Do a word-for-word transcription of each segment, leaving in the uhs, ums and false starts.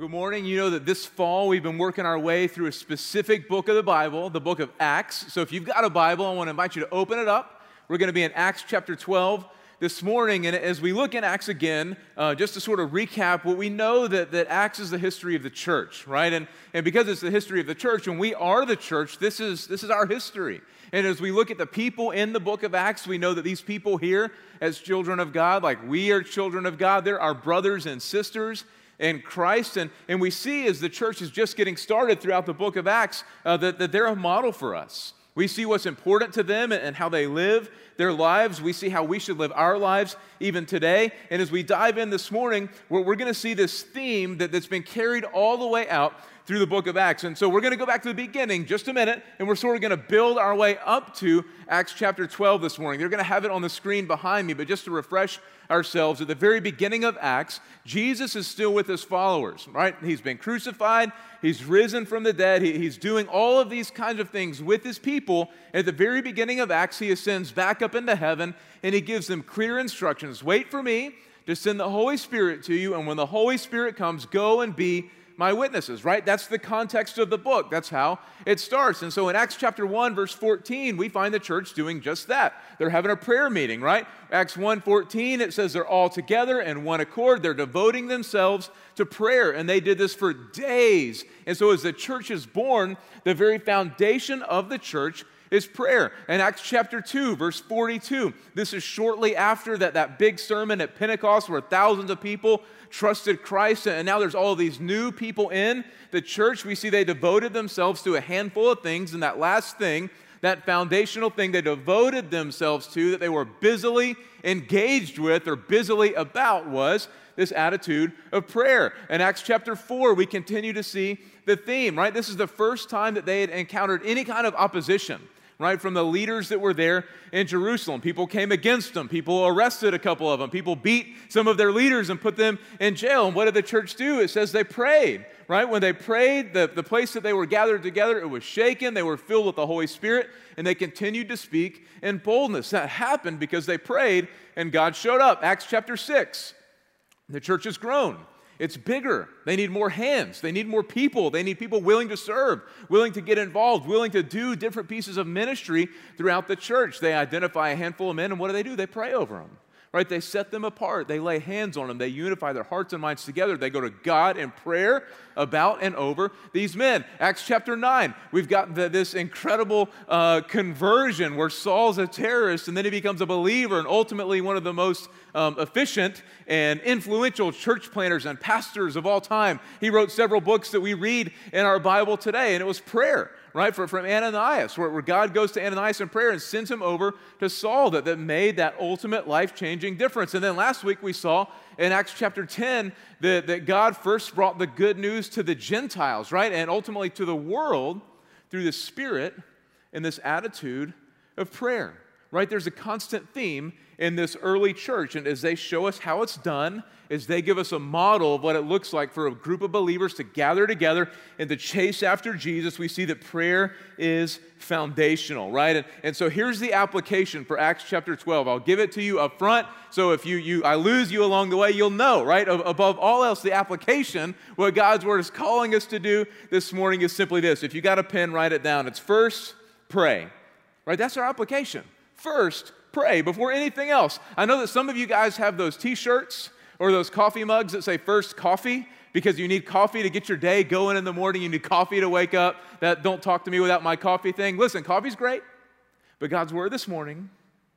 good morning. You know that this fall we've been working our way through a specific book of the Bible, the book of Acts. So if you've got a Bible, I want to invite you to open it up. We're going to be in Acts chapter twelve this morning. And as we look in Acts again, uh, just to sort of recap, what we know that, that Acts is the history of the church, right? And, and because it's the history of the church, and we are the church, this is, this is our history. And as we look at the people in the book of Acts, we know that these people here, as children of God, like we are children of God, they're our brothers and sisters in Christ. And, and we see as the church is just getting started throughout the book of Acts uh, that, that they're a model for us. We see what's important to them and how they live their lives. We see how we should live our lives even today. And as we dive in this morning, we're, we're going to see this theme that, that's been carried all the way out through the book of Acts. And so we're going to go back to the beginning just a minute, and we're sort of going to build our way up to Acts chapter twelve this morning. They're going to have it on the screen behind me, but just to refresh ourselves, at the very beginning of Acts, Jesus is still with his followers, right? He's been crucified, he's risen from the dead, he, he's doing all of these kinds of things with his people. At the very beginning of Acts, he ascends back up into heaven, and he gives them clear instructions. Wait for me to send the Holy Spirit to you, and when the Holy Spirit comes, go and be my witnesses, right? That's the context of the book. That's how it starts. And so in Acts chapter one, verse fourteen, we find the church doing just that. They're having a prayer meeting, right? Acts one fourteen, it says they're all together in one accord. They're devoting themselves to prayer, and they did this for days. And so as the church is born, the very foundation of the church is prayer. In Acts chapter two, verse forty-two, this is shortly after that, that big sermon at Pentecost where thousands of people trusted Christ, and now there's all these new people in the church. We see they devoted themselves to a handful of things, and that last thing, that foundational thing they devoted themselves to, that they were busily engaged with or busily about, was this attitude of prayer. In Acts chapter four, we continue to see the theme, right? This is the first time that they had encountered any kind of opposition, right, from the leaders that were there in Jerusalem. People came against them. People arrested a couple of them. People beat some of their leaders and put them in jail. And what did the church do? It says they prayed, right? When they prayed, the, the place that they were gathered together, it was shaken. They were filled with the Holy Spirit, and they continued to speak in boldness. That happened because they prayed, and God showed up. Acts chapter six, the church has grown. It's bigger. They need more hands. They need more people. They need people willing to serve, willing to get involved, willing to do different pieces of ministry throughout the church. They identify a handful of men, and what do they do? They pray over them, right? They set them apart. They lay hands on them. They unify their hearts and minds together. They go to God in prayer about and over these men. Acts chapter nine, we've got the, this incredible uh, conversion where Saul's a terrorist, and then he becomes a believer, and ultimately one of the most Um, efficient and influential church planters and pastors of all time. He wrote several books that we read in our Bible today, and it was prayer, right, for, from Ananias, where, where God goes to Ananias in prayer and sends him over to Saul that, that made that ultimate life-changing difference. And then last week we saw in Acts chapter ten that, that God first brought the good news to the Gentiles, right, and ultimately to the world through the Spirit and this attitude of prayer. Right, there's a constant theme in this early church, and as they show us how it's done, as they give us a model of what it looks like for a group of believers to gather together and to chase after Jesus, we see that prayer is foundational, right? And, and so here's the application for Acts chapter twelve. I'll give it to you up front, so if you, you I lose you along the way, you'll know, right? Above all else, the application, what God's Word is calling us to do this morning is simply this. If you got a pen, write it down. It's first, pray, right? That's our application. First, pray before anything else. I know that some of you guys have those t-shirts or those coffee mugs that say first coffee because you need coffee to get your day going in the morning. You need coffee to wake up. That don't talk to me without my coffee thing. Listen, coffee's great, but God's Word this morning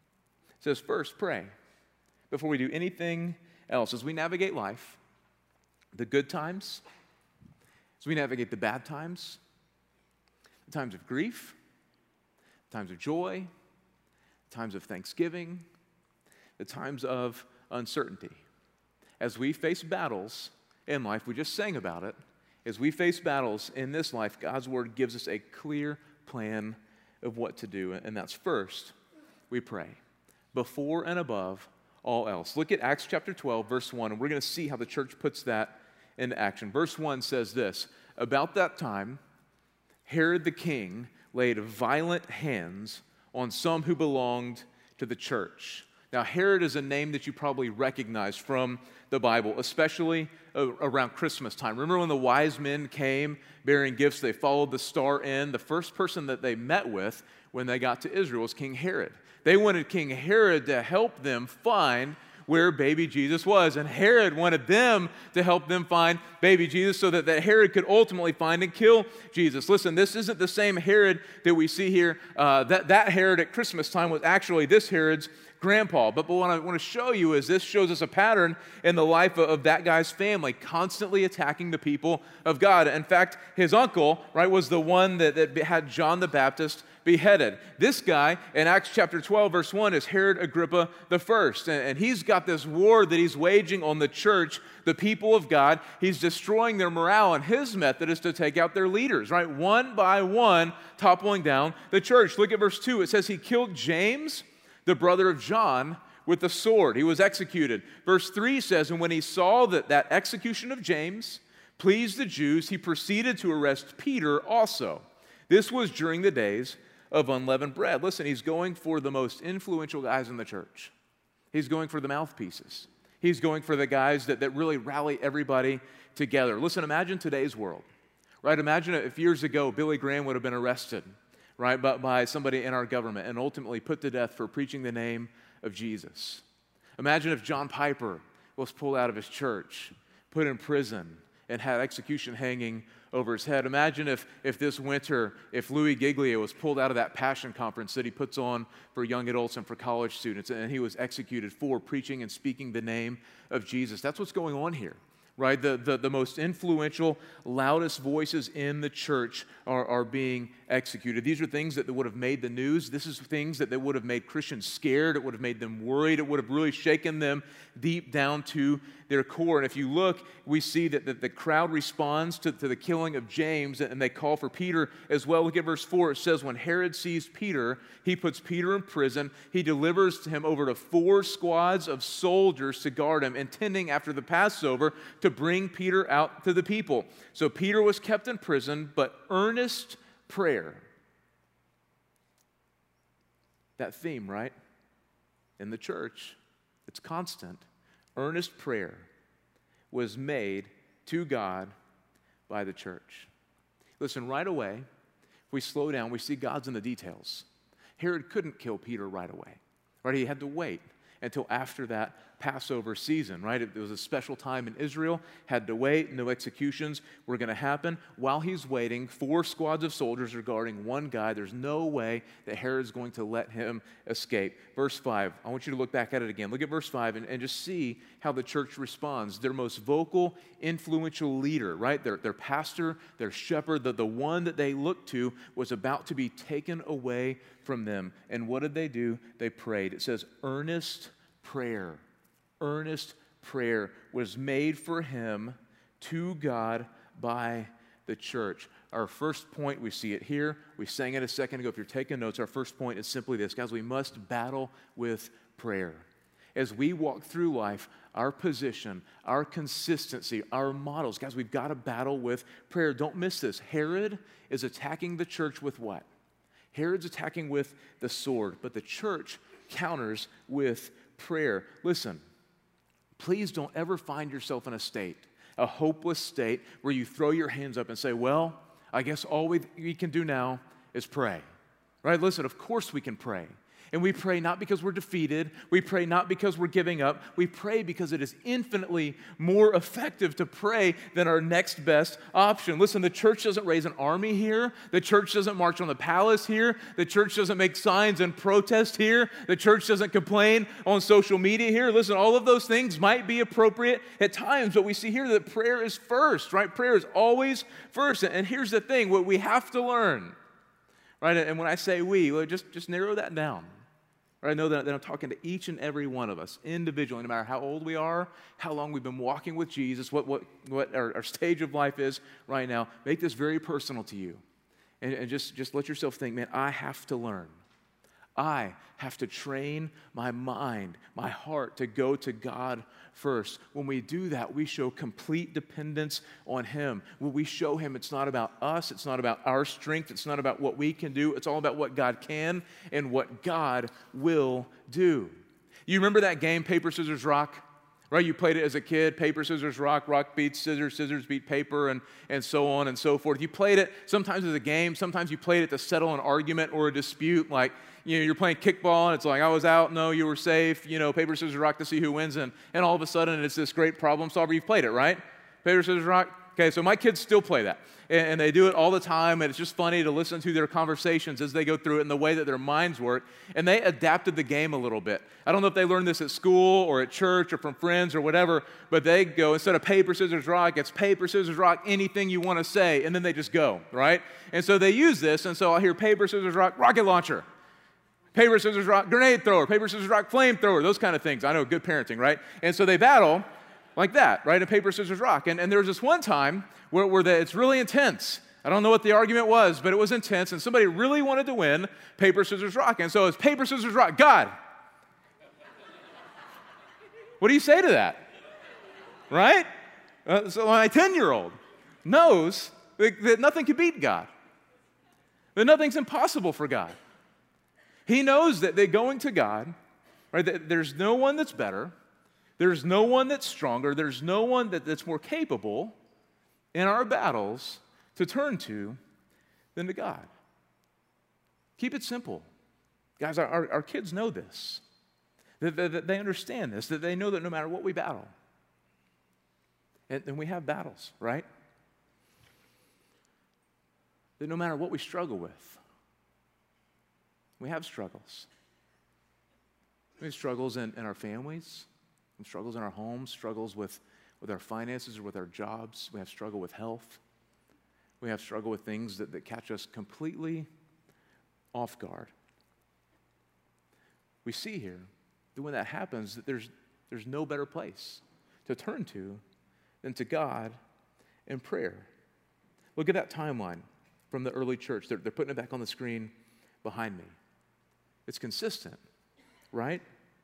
says first pray before we do anything else. As we navigate life, the good times, as we navigate the bad times, the times of grief, the times of joy, times of thanksgiving, the times of uncertainty. As we face battles in life, we just sang about it, as we face battles in this life, God's Word gives us a clear plan of what to do, and that's first, we pray, before and above all else. Look at Acts chapter twelve, verse one, and we're going to see how the church puts that into action. Verse one says this, about that time, Herod the king laid violent hands on some who belonged to the church. Now, Herod is a name that you probably recognize from the Bible, especially around Christmas time. Remember when the wise men came bearing gifts, they followed the star in. The first person that they met with when they got to Israel was King Herod. They wanted King Herod to help them find where baby Jesus was. And Herod wanted them to help them find baby Jesus so that, that Herod could ultimately find and kill Jesus. Listen, this isn't the same Herod that we see here. Uh, that, that Herod at Christmas time was actually this Herod's grandpa. But, but what I want to show you is this shows us a pattern in the life of, of that guy's family, constantly attacking the people of God. In fact, his uncle, right, was the one that, that had John the Baptist beheaded. This guy in Acts chapter twelve, verse one, is Herod Agrippa the First. And, and he's got this war that he's waging on the church, the people of God. He's destroying their morale, and his method is to take out their leaders, right? One by one, toppling down the church. Look at verse two. It says he killed James, the brother of John, with the sword. He was executed. Verse three says, and when he saw that that execution of James pleased the Jews, he proceeded to arrest Peter also. This was during the days of unleavened bread. Listen, he's going for the most influential guys in the church. He's going for the mouthpieces. He's going for the guys that, that really rally everybody together. Listen, imagine today's world, right? Imagine if years ago Billy Graham would have been arrested, right, by, by somebody in our government and ultimately put to death for preaching the name of Jesus. Imagine if John Piper was pulled out of his church, put in prison, and had execution hanging over his head. Imagine if, if this winter, if Louis Giglio was pulled out of that Passion Conference that he puts on for young adults and for college students, and he was executed for preaching and speaking the name of Jesus. That's what's going on here, right? The, the, the most influential, loudest voices in the church are, are being executed. These are things that would have made the news. This is things that, that would have made Christians scared. It would have made them worried. It would have really shaken them deep down to their core. And if you look, we see that the, the crowd responds to, to the killing of James, and they call for Peter as well. Look at verse four. It says, when Herod sees Peter, he puts Peter in prison. He delivers him over to four squads of soldiers to guard him, intending after the Passover to bring Peter out to the people. So Peter was kept in prison, but earnest prayer. That theme, right? In the church, it's constant. Earnest prayer was made to God by the church. Listen, right away, if we slow down, we see God's in the details. Herod couldn't kill Peter right away, right? He had to wait until after that Passover season, right? It was a special time in Israel, had to wait, no executions were going to happen. While he's waiting, four squads of soldiers are guarding one guy. There's no way that Herod's going to let him escape. Verse five, I want you to look back at it again. Look at verse five and, and just see how the church responds. Their most vocal, influential leader, right? Their, their pastor, their shepherd, the, the one that they looked to was about to be taken away from them. And what did they do? They prayed. It says earnest prayer. Earnest prayer was made for him to God by the church. Our first point, we see it here. We sang it a second ago. If you're taking notes, our first point is simply this. Guys, we must battle with prayer. As we walk through life, our position, our consistency, our models, guys, we've got to battle with prayer. Don't miss this. Herod is attacking the church with what? Herod's attacking with the sword, but the church counters with prayer. Listen, please don't ever find yourself in a state, a hopeless state, where you throw your hands up and say, well, I guess all we, we can do now is pray. Right? Listen, of course we can pray. And we pray not because we're defeated. We pray not because we're giving up. We pray because it is infinitely more effective to pray than our next best option. Listen, the church doesn't raise an army here. The church doesn't march on the palace here. The church doesn't make signs and protest here. The church doesn't complain on social media here. Listen, all of those things might be appropriate at times, but we see here that prayer is first, right? Prayer is always first. And here's the thing, what we have to learn, right? And when I say we, well, just, just narrow that down. I know that, that I'm talking to each and every one of us individually, no matter how old we are, how long we've been walking with Jesus, what, what, what our, our stage of life is right now. Make this very personal to you. And, and just, just let yourself think, man, I have to learn. I have to train my mind, my heart to go to God first. When we do that, we show complete dependence on Him. When we show Him it's not about us, it's not about our strength, it's not about what we can do, it's all about what God can and what God will do. You remember that game, paper, scissors, rock? Right? You played it as a kid, paper, scissors, rock, rock beats scissors, scissors beat paper, and, and so on and so forth. You played it sometimes as a game, sometimes you played it to settle an argument or a dispute, like, you know, you're playing kickball, and it's like, I was out, no, you were safe, you know, paper, scissors, rock to see who wins, and, and all of a sudden it's this great problem solver. You've played it, right? Paper, scissors, rock. Okay, so my kids still play that, and, and they do it all the time, and it's just funny to listen to their conversations as they go through it and the way that their minds work, and they adapted the game a little bit. I don't know if they learned this at school or at church or from friends or whatever, but they go, instead of paper, scissors, rock, it's paper, scissors, rock, anything you want to say, and then they just go, right? And so they use this, and so I'll hear paper, scissors, rock, rocket launcher. Paper, scissors, rock, grenade thrower. Paper, scissors, rock, flamethrower. Those kind of things. I know, good parenting, right? And so they battle like that, right? And paper, scissors, rock. And, and there was this one time where, where the, it's really intense. I don't know what the argument was, but it was intense, and somebody really wanted to win paper, scissors, rock. And so it's paper, scissors, rock. God. What do you say to that? Right? Uh, so my ten-year-old knows that, that nothing can beat God, that nothing's impossible for God. He knows that they're going to God, right? That there's no one that's better. There's no one that's stronger. There's no one that, that's more capable in our battles to turn to than to God. Keep it simple. Guys, our, our kids know this. That, that, that they understand this, that they know that no matter what we battle, and, and we have battles, right? That no matter what we struggle with, we have struggles. We have struggles in, in our families, struggles in our homes, struggles with, with our finances or with our jobs. We have struggle with health. We have struggle with things that, that catch us completely off guard. We see here that when that happens, that there's, there's no better place to turn to than to God in prayer. Look at that timeline from the early church. They're, they're putting it back on the screen behind me. It's consistent, right?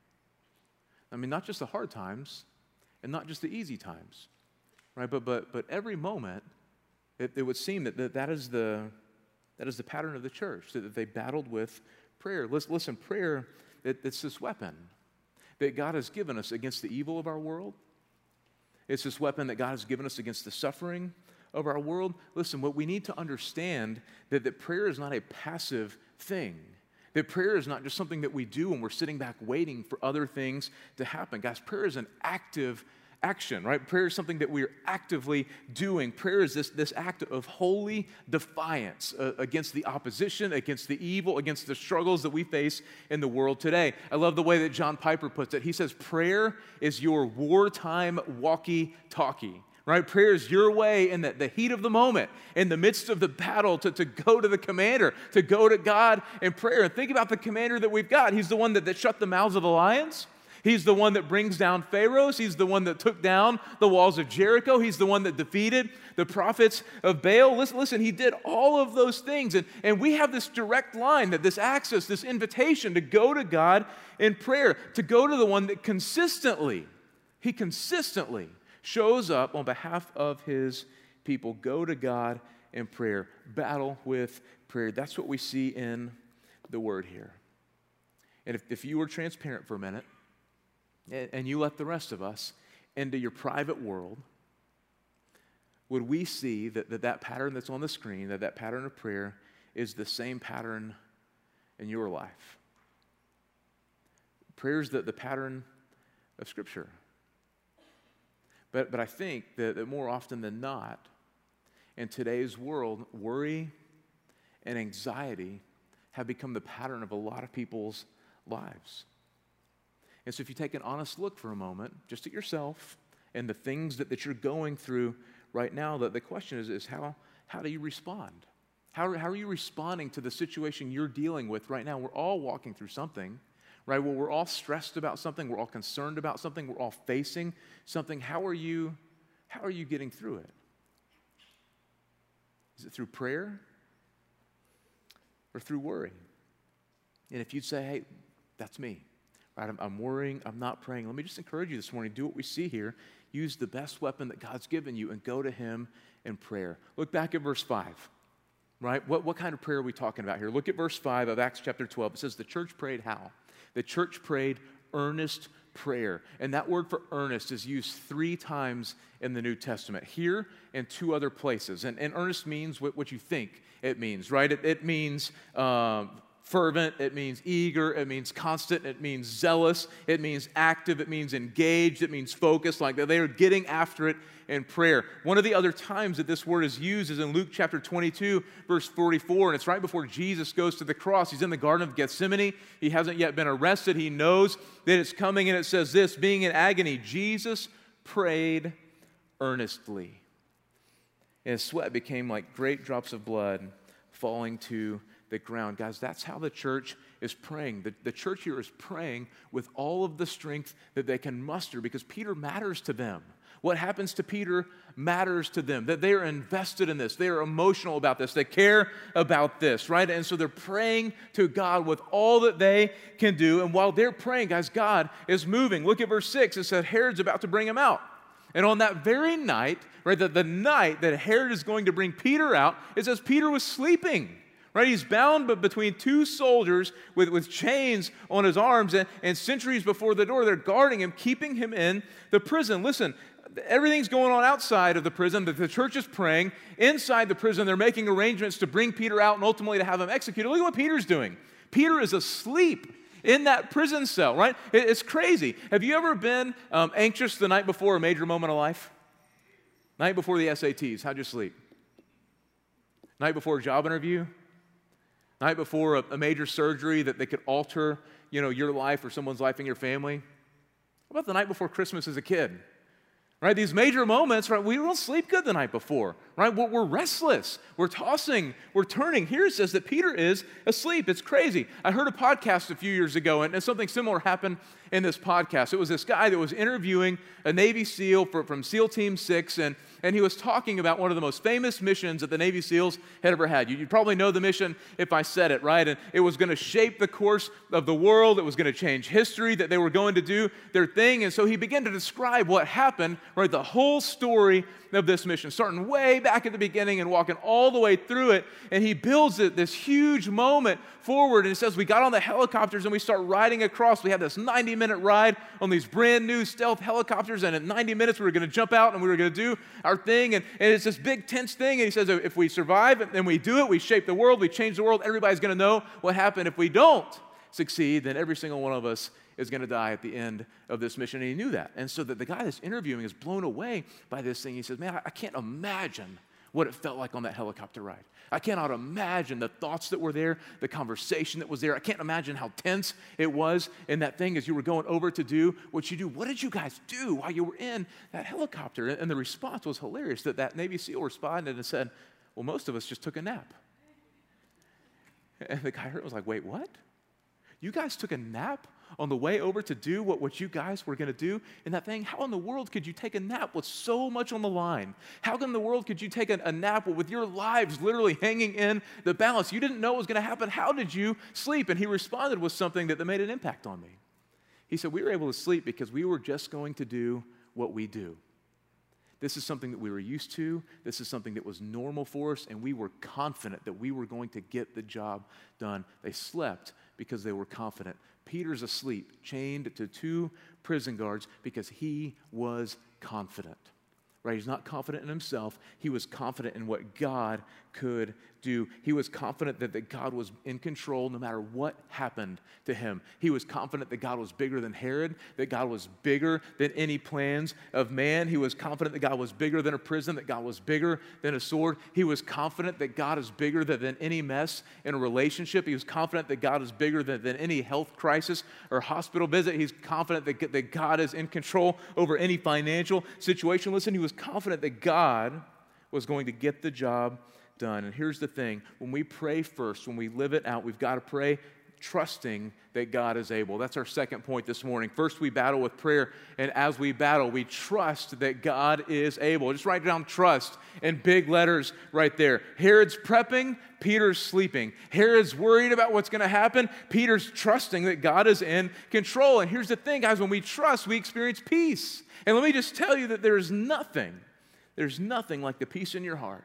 I mean, not just the hard times and not just the easy times, right? But but but every moment, it, it would seem that, that that is the that is the pattern of the church, that they battled with prayer. Listen, listen prayer, it, it's this weapon that God has given us against the evil of our world. It's this weapon that God has given us against the suffering of our world. Listen, what we need to understand that, that prayer is not a passive thing. That prayer is not just something that we do when we're sitting back waiting for other things to happen. Guys, prayer is an active action, right? Prayer is something that we are actively doing. Prayer is this, this act of holy defiance uh, against the opposition, against the evil, against the struggles that we face in the world today. I love the way that John Piper puts it. He says, prayer is your wartime walkie-talkie. Right? Prayer is your way in the, the heat of the moment, in the midst of the battle, to, to go to the commander, to go to God in prayer. And think about the commander that we've got. He's the one that, that shut the mouths of the lions. He's the one that brings down Pharaohs. He's the one that took down the walls of Jericho. He's the one that defeated the prophets of Baal. Listen, listen, he did all of those things. And, and we have this direct line, that this access, this invitation to go to God in prayer, to go to the one that consistently, he consistently shows up on behalf of his people. Go to God in prayer. Battle with prayer. That's what we see in the word here. And if, if you were transparent for a minute, and, and you let the rest of us into your private world, would we see that, that that pattern that's on the screen, that that pattern of prayer is the same pattern in your life? Prayer is the, the pattern of Scripture. But, but I think that, that more often than not, in today's world, worry and anxiety have become the pattern of a lot of people's lives. And so if you take an honest look for a moment, just at yourself and the things that, that you're going through right now, that the question is, is how, how do you respond? How, how are you responding to the situation you're dealing with right now? We're all walking through something. Right? Well, we're all stressed about something. We're all concerned about something. We're all facing something. How are you, how are you getting through it? Is it through prayer or through worry? And if you'd say, hey, that's me, right? I'm, I'm worrying. I'm not praying. Let me just encourage you this morning. Do what we see here. Use the best weapon that God's given you and go to him in prayer. Look back at verse five. Right? What, what kind of prayer are we talking about here? Look at verse five of Acts chapter twelve. It says the church prayed how? The church prayed earnest prayer. And that word for earnest is used three times in the New Testament, here and two other places. And, and earnest means what, what you think it means, right? It, it means um, fervent, it means eager, it means constant, it means zealous, it means active, it means engaged, it means focused, like they are getting after it in prayer. One of the other times that this word is used is in Luke chapter twenty-two, verse forty-four, and it's right before Jesus goes to the cross. He's in the Garden of Gethsemane. He hasn't yet been arrested. He knows that it's coming, and it says this, being in agony, Jesus prayed earnestly. And his sweat became like great drops of blood falling to the ground. Guys, that's how the church is praying. The, the church here is praying with all of the strength that they can muster because Peter matters to them. What happens to Peter matters to them, that they are invested in this. They are emotional about this. They care about this, right? And so they're praying to God with all that they can do. And while they're praying, guys, God is moving. Look at verse six. It said Herod's about to bring him out. And on that very night, right, the, the night that Herod is going to bring Peter out, it says Peter was sleeping. Right, he's bound but between two soldiers with, with chains on his arms, and, and sentries before the door. They're guarding him, keeping him in the prison. Listen, everything's going on outside of the prison. The, the church is praying. Inside the prison, they're making arrangements to bring Peter out and ultimately to have him executed. Look at what Peter's doing. Peter is asleep in that prison cell, right? It, it's crazy. Have you ever been um, anxious the night before a major moment of life? Night before the S A Ts, how'd you sleep? Night before a job interview? Night before a, a major surgery that they could alter, you know, your life or someone's life in your family? How about the night before Christmas as a kid? Right, these major moments, right, we don't sleep good the night before, right? We're, we're restless, we're tossing, we're turning. Here it says that Peter is asleep. It's crazy. I heard a podcast a few years ago, and, and something similar happened in this podcast. It was this guy that was interviewing a Navy SEAL for, from SEAL Team six, and, and he was talking about one of the most famous missions that the Navy SEALs had ever had. You, you probably know the mission if I said it, right? And it was going to shape the course of the world. It was going to change history, that they were going to do their thing. And so he began to describe what happened, right, the whole story of this mission, starting way back at the beginning and walking all the way through it. And he builds it, this huge moment forward. And he says, we got on the helicopters and we start riding across. We had this ninety minute ride on these brand new stealth helicopters. And in ninety minutes, we were going to jump out and we were going to do our thing. And, and it's this big tense thing. And he says, if we survive and we do it, we shape the world, we change the world, everybody's going to know what happened. If we don't succeed, then every single one of us is going to die at the end of this mission. And he knew that. And so that the guy that's interviewing is blown away by this thing. He says, man, I, I can't imagine what it felt like on that helicopter ride. I cannot imagine the thoughts that were there, the conversation that was there. I can't imagine how tense it was in that thing as you were going over to do what you do. What did you guys do while you were in that helicopter? And the response was hilarious, that that Navy SEAL responded and said, well, most of us just took a nap. And the guy heard it was like, wait, what? You guys took a nap on the way over to do what, what you guys were going to do in that thing? How in the world could you take a nap with so much on the line? How in the world could you take a, a nap with your lives literally hanging in the balance? You didn't know what was going to happen. How did you sleep? And he responded with something that, that made an impact on me. He said, we were able to sleep because we were just going to do what we do. This is something that we were used to. This is something that was normal for us, and we were confident that we were going to get the job done. They slept because they were confident. Peter's asleep, chained to two prison guards because he was confident. Right? He's not confident in himself. He was confident in what God could do. He was confident that, that God was in control no matter what happened to him. He was confident that God was bigger than Herod, that God was bigger than any plans of man. He was confident that God was bigger than a prison, that God was bigger than a sword. He was confident that God is bigger than, than any mess in a relationship. He was confident that God is bigger than, than any health crisis or hospital visit. He's confident that, that God is in control over any financial situation. Listen, he was confident that God was going to get the job done. And here's the thing. When we pray first, when we live it out, we've got to pray trusting that God is able. That's our second point this morning. First, we battle with prayer, and as we battle, we trust that God is able. Just write down trust in big letters right there. Herod's prepping, Peter's sleeping. Herod's worried about what's going to happen, Peter's trusting that God is in control. And here's the thing, guys, when we trust, we experience peace. And let me just tell you that there's nothing, there's nothing like the peace in your heart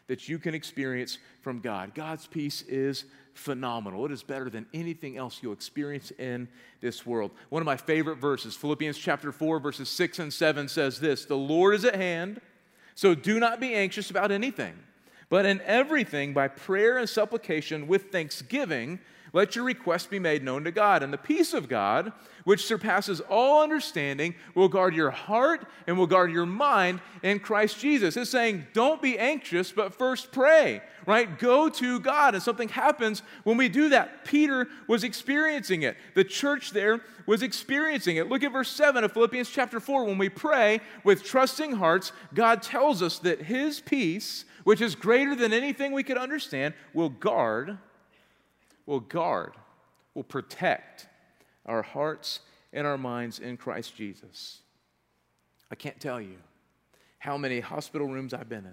that you can experience from God. God's peace is phenomenal. It is better than anything else you'll experience in this world. One of my favorite verses, Philippians chapter four, verses six and seven says this, "The Lord is at hand, so do not be anxious about anything, but in everything by prayer and supplication with thanksgiving, let your requests be made known to God. And the peace of God, which surpasses all understanding, will guard your heart and will guard your mind in Christ Jesus." It's saying, don't be anxious, but first pray, right? Go to God, and something happens when we do that. Peter was experiencing it. The church there was experiencing it. Look at verse seven of Philippians chapter four. When we pray with trusting hearts, God tells us that his peace, which is greater than anything we could understand, will guard will guard, will protect our hearts and our minds in Christ Jesus. I can't tell you how many hospital rooms I've been in,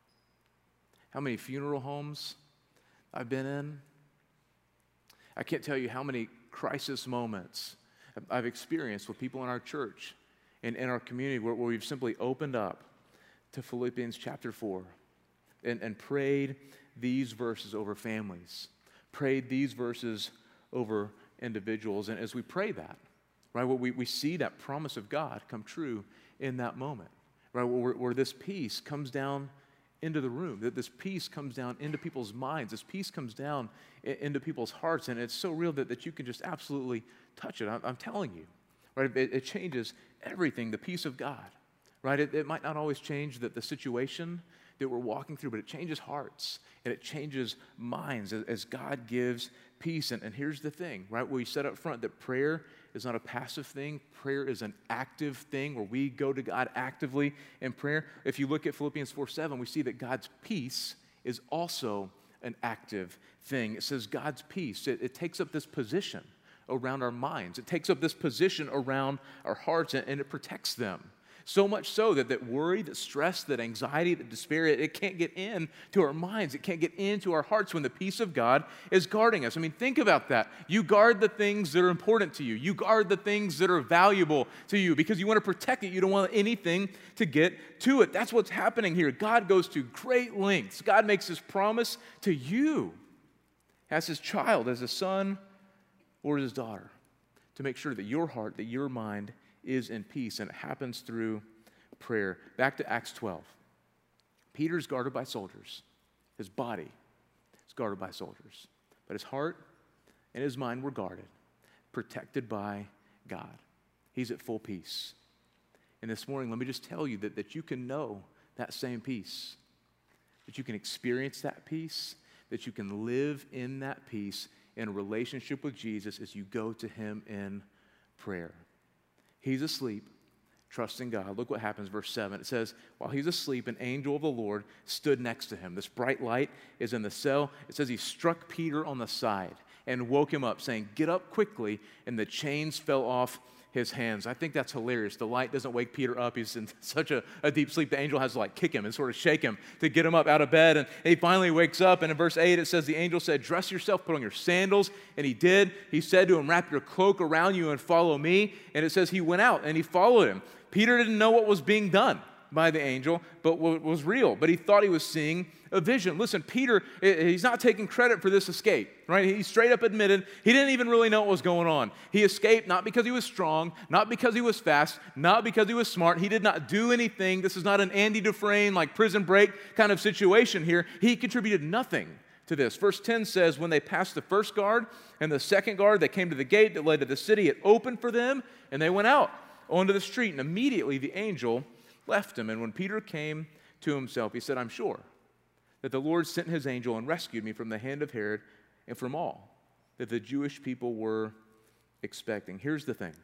how many funeral homes I've been in. I can't tell you how many crisis moments I've experienced with people in our church and in our community where, where we've simply opened up to Philippians chapter four and, and prayed these verses over families, prayed these verses over individuals. And as we pray that, right, we, we see that promise of God come true in that moment, right, where, where this peace comes down into the room, that this peace comes down into people's minds, this peace comes down in, into people's hearts, and it's so real that, that you can just absolutely touch it. I'm, I'm telling you, right, it, it changes everything, the peace of God, right? It, it might not always change the, the situation that we're walking through, but it changes hearts and it changes minds as, as God gives peace. And, and here's the thing, right? We said up front that prayer is not a passive thing. Prayer is an active thing where we go to God actively in prayer. If you look at Philippians four seven, we see that God's peace is also an active thing. It says God's peace, it, it takes up this position around our minds. It takes up this position around our hearts, and, and it protects them. So much so that, that worry, that stress, that anxiety, that despair, it, it can't get in to our minds. It can't get into our hearts when the peace of God is guarding us. I mean, think about that. You guard the things that are important to you. You guard the things that are valuable to you because you want to protect it. You don't want anything to get to it. That's what's happening here. God goes to great lengths. God makes his promise to you as his child, as a son or his daughter, to make sure that your heart, that your mind is in peace, and it happens through prayer. Back to Acts twelve. Peter's guarded by soldiers. His body is guarded by soldiers. But his heart and his mind were guarded, protected by God. He's at full peace. And this morning, let me just tell you that, that you can know that same peace, that you can experience that peace, that you can live in that peace in a relationship with Jesus as you go to him in prayer. He's asleep, trusting God. Look what happens, verse seven. It says, while he's asleep, an angel of the Lord stood next to him. This bright light is in the cell. It says he struck Peter on the side and woke him up, saying, "Get up quickly," and the chains fell off his hands. I think that's hilarious. The light doesn't wake Peter up. He's in such a, a deep sleep. The angel has to like kick him and sort of shake him to get him up out of bed. And he finally wakes up. And in verse eight, it says, the angel said, "Dress yourself, put on your sandals." And he did. He said to him, "Wrap your cloak around you and follow me." And it says he went out and he followed him. Peter didn't know what was being done by the angel, but what was real. But he thought he was seeing a vision. Listen, Peter, he's not taking credit for this escape, right? He straight up admitted he didn't even really know what was going on. He escaped not because he was strong, not because he was fast, not because he was smart. He did not do anything. This is not an Andy Dufresne, like Prison Break kind of situation here. He contributed nothing to this. Verse ten says, when they passed the first guard and the second guard, they came to the gate that led to the city. It opened for them, and they went out onto the street, and immediately the angel left him. And when Peter came to himself, he said, "I'm sure that the Lord sent his angel and rescued me from the hand of Herod and from all that the Jewish people were expecting." Here's the thing.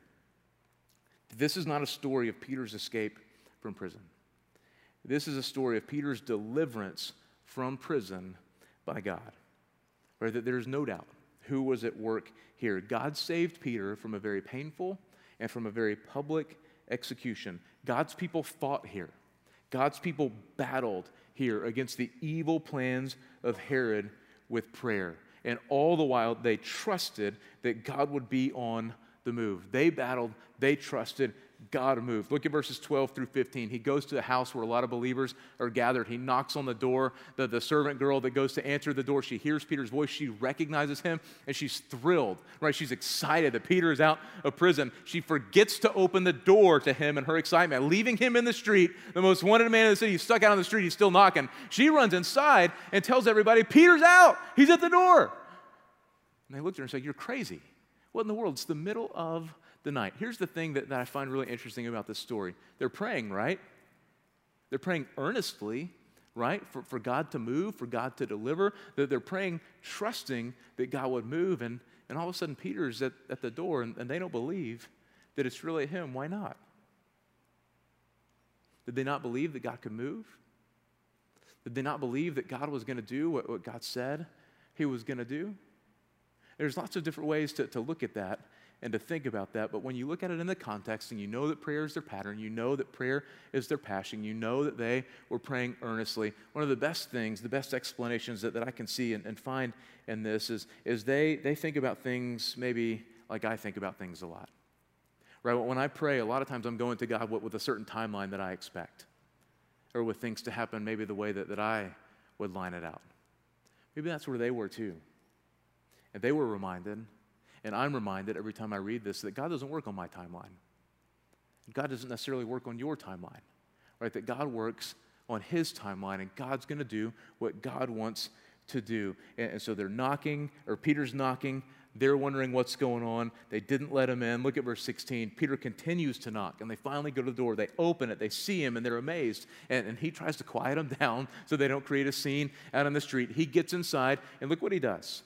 This is not a story of Peter's escape from prison. This is a story of Peter's deliverance from prison by God. Right? That there's no doubt who was at work here. God saved Peter from a very painful and from a very public execution. God's people fought here. God's people battled here against the evil plans of Herod with prayer. And all the while, they trusted that God would be on the move. They battled, they trusted, God moved. Look at verses twelve through fifteen. He goes to a house where a lot of believers are gathered. He knocks on the door. The, the servant girl that goes to answer the door, she hears Peter's voice. She recognizes him, and she's thrilled, right? She's excited that Peter is out of prison. She forgets to open the door to him in her excitement, leaving him in the street, the most wanted man in the city. He's stuck out on the street. He's still knocking. She runs inside and tells everybody, Peter's out. He's at the door. And they look at her and say, you're crazy. What in the world? It's the middle of the night. Here's the thing that, that I find really interesting about this story. They're praying, right? They're praying earnestly, right? For, for God to move, for God to deliver. They're, they're praying, trusting that God would move. And, and all of a sudden, Peter's at, at the door, and, and they don't believe that it's really him. Why not? Did they not believe that God could move? Did they not believe that God was going to do what, what God said he was going to do? There's lots of different ways to, to look at that and to think about that, but when you look at it in the context and you know that prayer is their pattern, you know that prayer is their passion, you know that they were praying earnestly, one of the best things, the best explanations that, that I can see and, and find in this is, is they, they think about things maybe like I think about things a lot. Right? When I pray, a lot of times I'm going to God with, with a certain timeline that I expect, or with things to happen maybe the way that, that I would line it out. Maybe that's where they were too. And they were reminded, and I'm reminded every time I read this, that God doesn't work on my timeline. God doesn't necessarily work on your timeline, right? That God works on his timeline, and God's going to do what God wants to do. And, and so they're knocking, or Peter's knocking. They're wondering what's going on. They didn't let him in. Look at verse sixteen. Peter continues to knock, and they finally go to the door. They open it. They see him, and they're amazed. And, and he tries to quiet them down so they don't create a scene out on the street. He gets inside, and look what he does.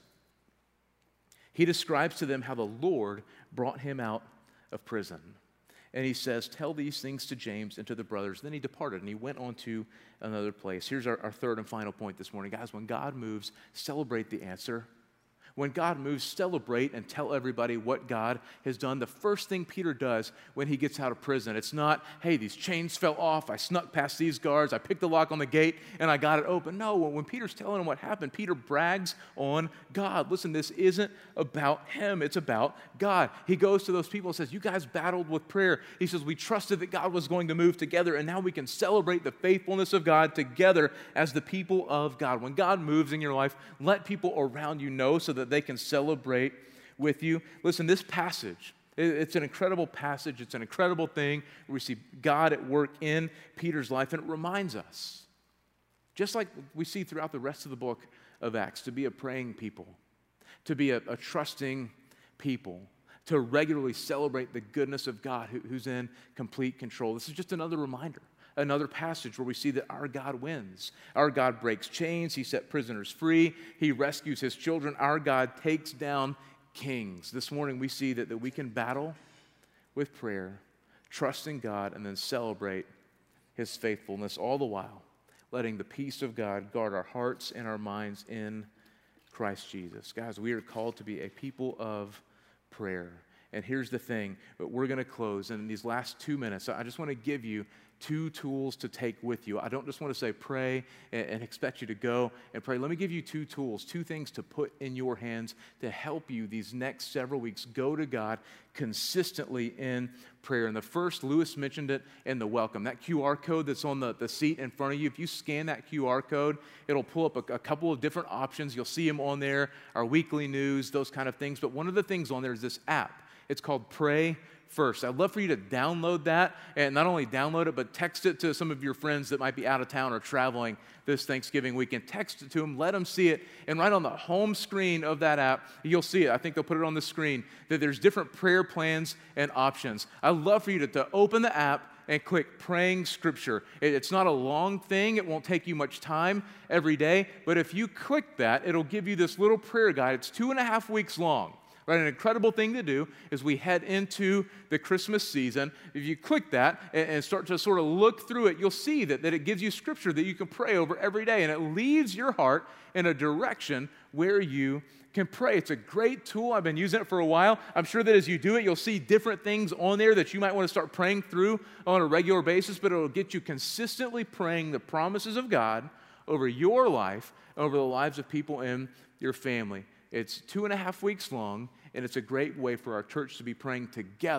He describes to them how the Lord brought him out of prison. And he says, tell these things to James and to the brothers. Then he departed, and he went on to another place. Here's our, our third and final point this morning. Guys, when God moves, celebrate the answer. When God moves, celebrate and tell everybody what God has done. The first thing Peter does when he gets out of prison, it's not, hey, these chains fell off, I snuck past these guards, I picked the lock on the gate, and I got it open. No, when Peter's telling him what happened, Peter brags on God. Listen, this isn't about him, it's about God. He goes to those people and says, you guys battled with prayer. He says, we trusted that God was going to move together, and now we can celebrate the faithfulness of God together as the people of God. When God moves in your life, let people around you know so that they can celebrate with you. Listen, this passage, it's an incredible passage. It's an incredible thing. We see God at work in Peter's life, and it reminds us, just like we see throughout the rest of the book of Acts, to be a praying people, to be a, a trusting people, to regularly celebrate the goodness of God who, who's in complete control. This is just another reminder. Another passage where we see that our God wins. Our God breaks chains. He set prisoners free. He rescues his children. Our God takes down kings. This morning we see that, that we can battle with prayer, trust in God, and then celebrate his faithfulness, all the while letting the peace of God guard our hearts and our minds in Christ Jesus. Guys, we are called to be a people of prayer. And here's the thing, but we're going to close. And in these last two minutes, I just want to give you two tools to take with you. I don't just want to say pray and, and expect you to go and pray. Let me give you two tools, two things to put in your hands to help you these next several weeks go to God consistently in prayer. And the first, Lewis mentioned it in the welcome. That Q R code that's on the, the seat in front of you, if you scan that Q R code, it'll pull up a, a couple of different options. You'll see them on there, our weekly news, those kind of things. But one of the things on there is this app. It's called Pray First. I'd love for you to download that, and not only download it, but text it to some of your friends that might be out of town or traveling this Thanksgiving weekend. Text it to them, let them see it, and right on the home screen of that app, you'll see it. I think they'll put it on the screen, that there's different prayer plans and options. I'd love for you to, to open the app and click Praying Scripture. It, it's not a long thing. It won't take you much time every day, but if you click that, it'll give you this little prayer guide. It's two and a half weeks long. Right, an incredible thing to do as we head into the Christmas season. If you click that and, and start to sort of look through it, you'll see that, that it gives you scripture that you can pray over every day, and it leads your heart in a direction where you can pray. It's a great tool. I've been using it for a while. I'm sure that as you do it, you'll see different things on there that you might want to start praying through on a regular basis, but it'll get you consistently praying the promises of God over your life, over the lives of people in your family. It's two and a half weeks long, and it's a great way for our church to be praying together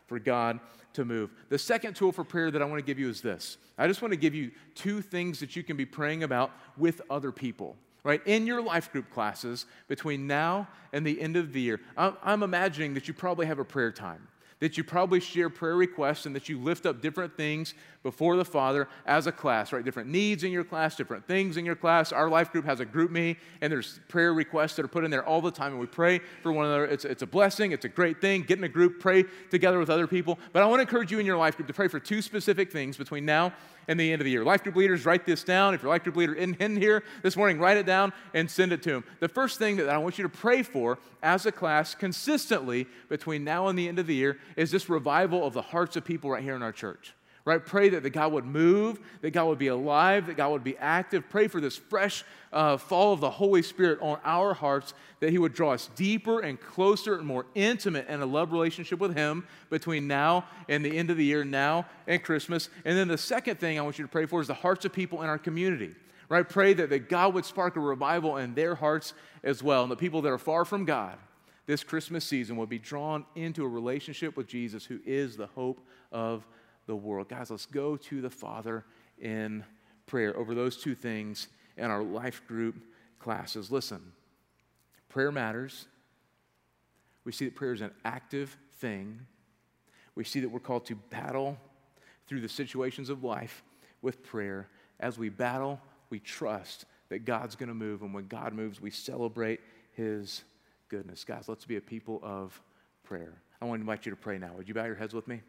for God to move. The second tool for prayer that I want to give you is this. I just want to give you two things that you can be praying about with other people, right? In your life group classes between now and the end of the year, I'm, I'm imagining that you probably have a prayer time, that you probably share prayer requests and that you lift up different things before the Father as a class, right? Different needs in your class, different things in your class. Our life group has a group me, and there's prayer requests that are put in there all the time, and we pray for one another. It's, it's a blessing. It's a great thing. Get in a group, pray together with other people. But I want to encourage you in your life group to pray for two specific things between now and the end of the year. Life group leaders, write this down. If your life group leader isn't in here this morning, write it down and send it to them. The first thing that I want you to pray for as a class consistently between now and the end of the year is this revival of the hearts of people right here in our church. Right? Pray that the God would move, that God would be alive, that God would be active. Pray for this fresh uh, fall of the Holy Spirit on our hearts, that He would draw us deeper and closer and more intimate in a love relationship with Him between now and the end of the year, now and Christmas. And then the second thing I want you to pray for is the hearts of people in our community. Right? Pray that, that God would spark a revival in their hearts as well, and the people that are far from God this Christmas season will be drawn into a relationship with Jesus, who is the hope of the world. Guys, let's go to the Father in prayer over those two things in our life group classes. Listen, prayer matters. We see that prayer is an active thing. We see that we're called to battle through the situations of life with prayer. As we battle, we trust that God's going to move, and when God moves, we celebrate His goodness. Guys, let's be a people of prayer. I want to invite you to pray now. Would you bow your heads with me?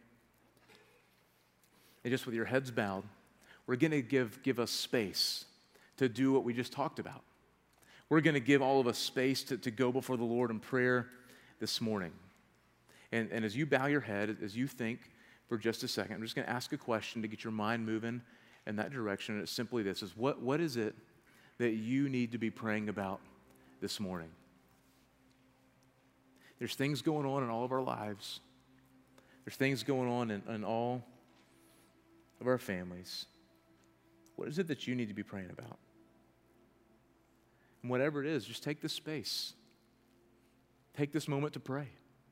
And just with your heads bowed, we're going to give, give us space to do what we just talked about. We're going to give all of us space to, to go before the Lord in prayer this morning. And, and as you bow your head, as you think for just a second, I'm just going to ask a question to get your mind moving in that direction. And it's simply this, is what, what is it that you need to be praying about this morning? There's things going on in all of our lives. There's things going on in, in all of our families. What is it that you need to be praying about? And whatever it is, just take this space. Take this moment to pray.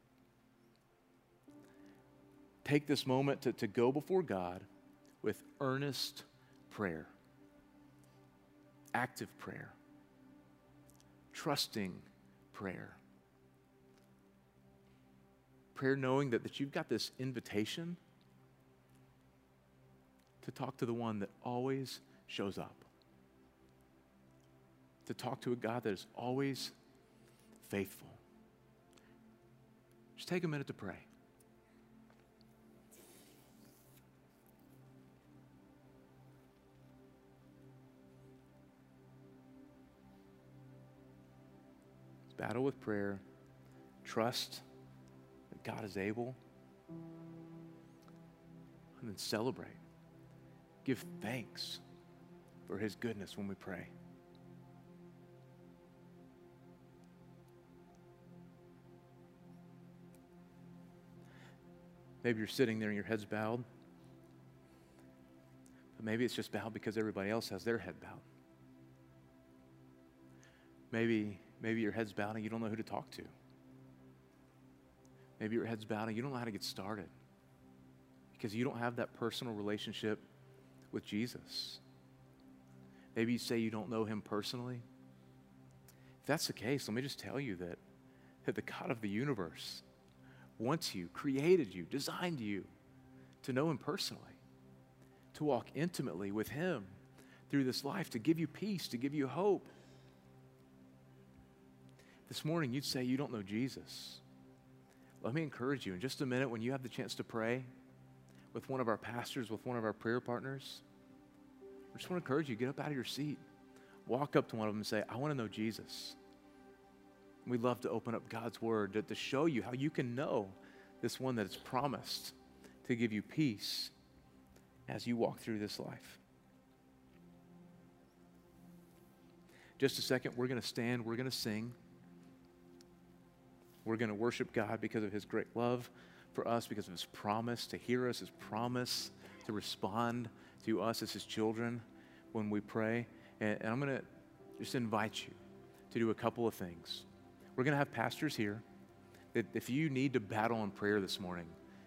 Take this moment to, to go before God with earnest prayer, active prayer, trusting prayer. Prayer knowing that, that you've got this invitation to talk to the one that always shows up. To talk to a God that is always faithful. Just take a minute to pray. Let's battle with prayer. Trust that God is able. And then celebrate. Give thanks for His goodness when we pray. Maybe you're sitting there and your head's bowed. But maybe it's just bowed because everybody else has their head bowed. Maybe, maybe your head's bowed and you don't know who to talk to. Maybe your head's bowed and you don't know how to get started because you don't have that personal relationship with Jesus. Maybe you say you don't know Him personally. If that's the case, let me just tell you that, that the God of the universe wants you, created you, designed you to know Him personally, to walk intimately with Him through this life, to give you peace, to give you hope. This morning you'd say you don't know Jesus. Let me encourage you in just a minute when you have the chance to pray with one of our pastors, with one of our prayer partners, I just want to encourage you, get up out of your seat. Walk up to one of them and say, I want to know Jesus. We'd love to open up God's Word to, to show you how you can know this one that is promised to give you peace as you walk through this life. Just a second, we're going to stand, we're going to sing. We're going to worship God because of His great love for us, because of His promise to hear us, His promise to respond to us as His children when we pray. And, and I'm going to just invite you to do a couple of things. We're going to have pastors here that if you need to battle in prayer this morning,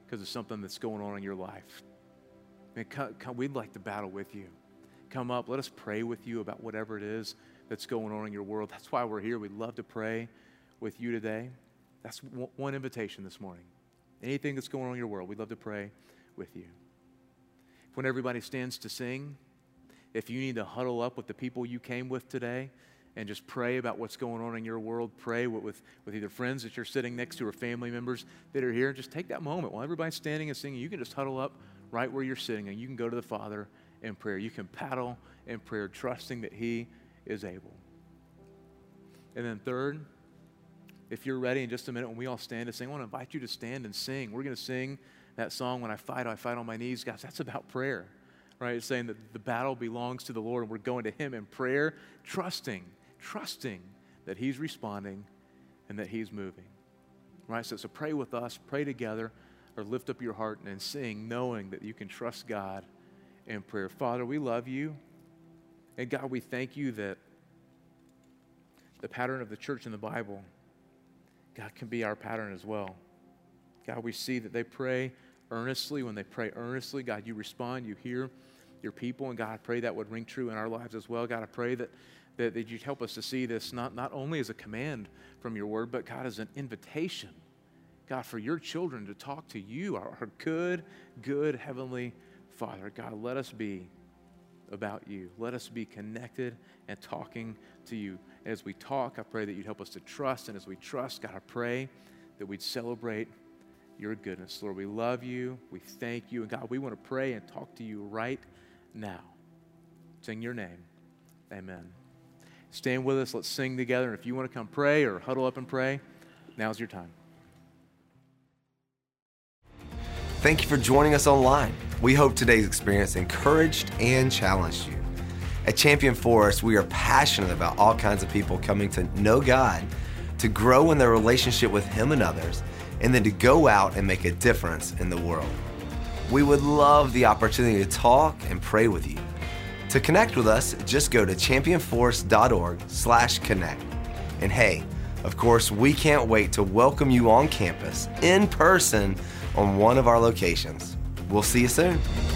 because of something that's going on in your life. Man, come, come, we'd like to battle with you. Come up, let us pray with you about whatever it is that's going on in your world. That's why we're here. We'd love to pray with you today. That's w- one invitation this morning. Anything that's going on in your world, we'd love to pray with you. When everybody stands to sing, if you need to huddle up with the people you came with today and just pray about what's going on in your world, pray with, with, with either friends that you're sitting next to or family members that are here, just take that moment while everybody's standing and singing. You can just huddle up right where you're sitting and you can go to the Father in prayer. You can paddle in prayer, trusting that He is able. And then third, if you're ready in just a minute when we all stand to sing, I want to invite you to stand and sing. We're going to sing that song, When I Fight, I Fight on My Knees. Guys, that's about prayer, right? It's saying that the battle belongs to the Lord and we're going to Him in prayer, trusting, trusting that He's responding and that He's moving, right? So, so pray with us, pray together, or lift up your heart and sing, knowing that you can trust God in prayer. Father, we love you. And God, we thank you that the pattern of the church in the Bible, God, can be our pattern as well. God, we see that they pray earnestly. When they pray earnestly, God, you respond, you hear your people. And God, I pray that would ring true in our lives as well. God, I pray that, that, that you'd help us to see this not, not only as a command from your word, but God, as an invitation, God, for your children to talk to you, our, our good, good Heavenly Father. God, let us be about you. Let us be connected and talking to you. And as we talk, I pray that you'd help us to trust. And as we trust, God, I pray that we'd celebrate your goodness. Lord, we love you. We thank you. And God, we want to pray and talk to you right now. It's in your name. Amen. Stand with us. Let's sing together. And if you want to come pray or huddle up and pray, now's your time. Thank you for joining us online. We hope today's experience encouraged and challenged you. At Champion Forest, we are passionate about all kinds of people coming to know God, to grow in their relationship with Him and others, and then to go out and make a difference in the world. We would love the opportunity to talk and pray with you. To connect with us, just go to championforest.org slash connect. And hey, of course, we can't wait to welcome you on campus in person on one of our locations. We'll see you soon.